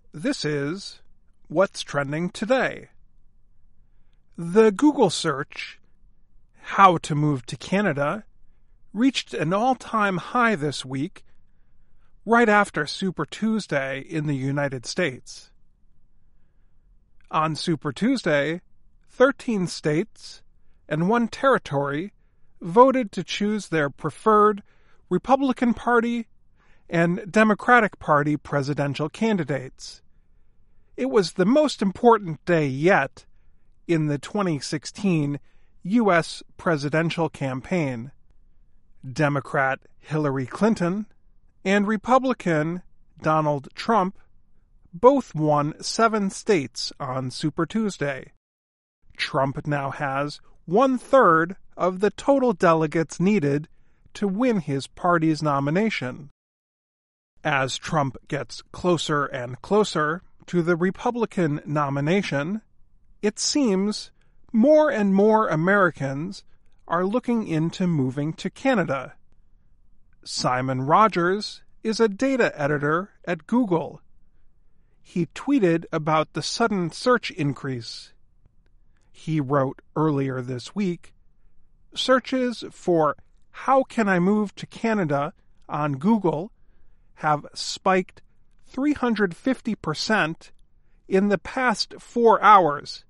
This is What's Trending Today. The Google search, How to Move to Canada, reached an all-time high this week, right after Super Tuesday in the United States. On Super Tuesday, 13 states and 1 territory voted to choose their preferred Republican Party and Democratic Party presidential candidates. It was the most important day yet in the 2016 U.S. presidential campaign. Democrat Hillary Clinton and Republican Donald Trump both won 7 states on Super Tuesday. Trump now has 1/3 of the total delegates needed to win his party's nomination. As Trump gets closer and closer to the Republican nomination, it seems more and more Americans are looking into moving to Canada. Simon Rogers is a data editor at Google. He tweeted about the sudden search increase. He wrote earlier this week, searches for "How can I move to Canada" on Google have spiked 350% in the past 4 hours.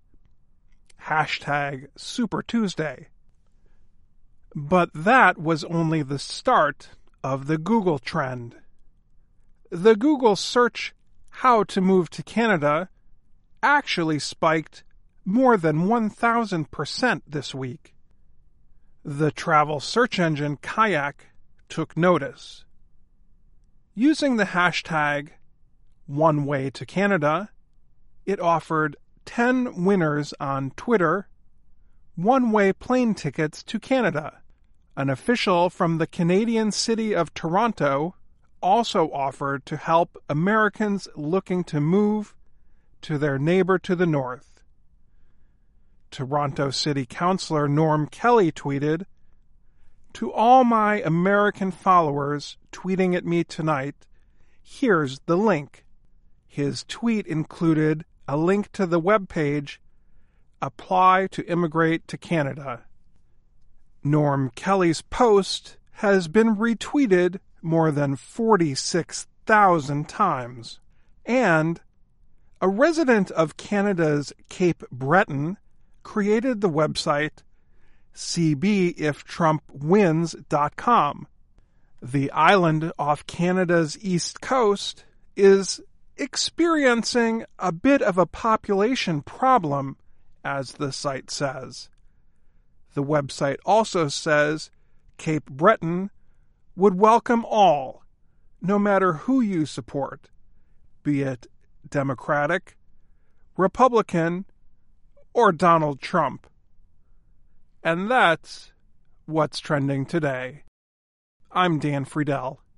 #Super Tuesday. But that was only the start of the Google trend. The Google search "How to Move to Canada" actually spiked more than 1,000% this week. The travel search engine Kayak took notice. Using the hashtag #OneWayToCanada, it offered 10 winners on Twitter one-way plane tickets to Canada. An official from the Canadian city of Toronto also offered to help Americans looking to move to their neighbor to the north. Toronto City Councillor Norm Kelly tweeted, "To all my American followers tweeting at me tonight, here's the link." His tweet included a link to the webpage Apply to Immigrate to Canada. Norm Kelly's post has been retweeted more than 46,000 times. And a resident of Canada's Cape Breton created the website cbiftrumpwins.com. The island off Canada's east coast is experiencing a bit of a population problem, as the site says. The website also says Cape Breton would welcome all, no matter who you support, be it Democratic, Republican, or Donald Trump. And that's what's trending today. I'm Dan Friedel.